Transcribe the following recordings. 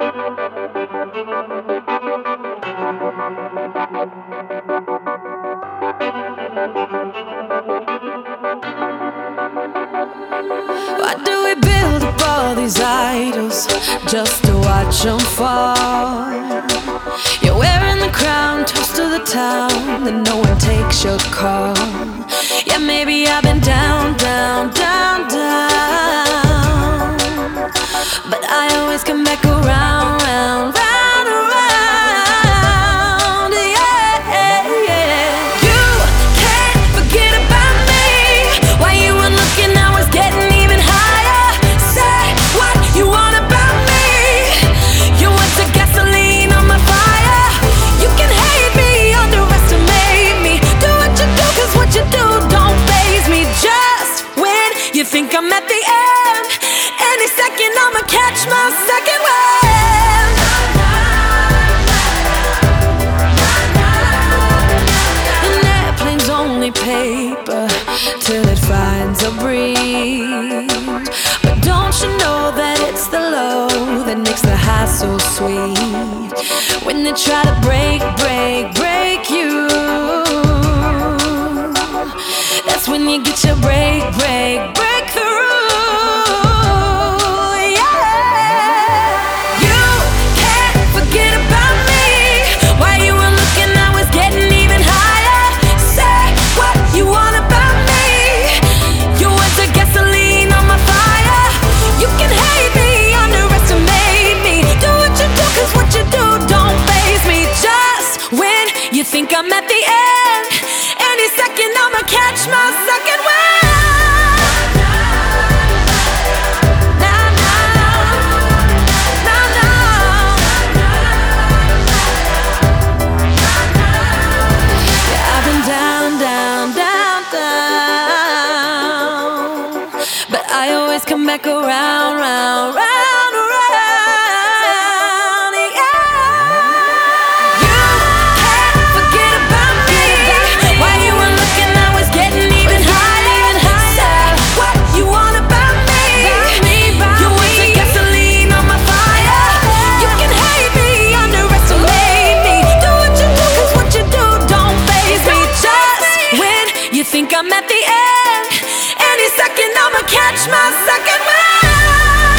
Why do we build up all these idols just to watch them fall? You're wearing the crown, toast to the town, and no one takes your call. Yeah, maybe I've been down, down, down, down, but I always come back around, round, round, around. Yeah, yeah. You can't forget about me. While you were looking, I was getting even higher. Say what you want about me. You want the gasoline on my fire. You can hate me, underestimate me. Do what you do, 'cause what you do don't faze me. Just when you think I'm at the end, any second I'ma catch my second wind. An airplane's only paper till it finds a breeze. But don't you know that it's the low that makes the high so sweet? When they try to break you, that's when you get your breakthrough. You think I'm at the end, any second I'ma catch my second wind. Nah, nah, nah, nah. Yeah, I've been down, down, down, down, but I always come back around, round, round, round. Think I'm at the end, any second I'ma catch my second wind.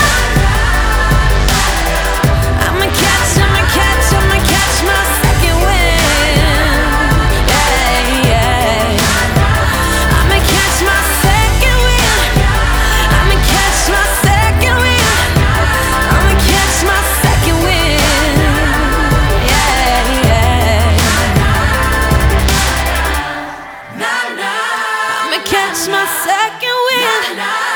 I'ma catch my second wind. Yeah, yeah. I'ma catch my second wind. I'ma catch my second wind. I'ma catch my second wind. Yeah, yeah. I'ma catch my second wind.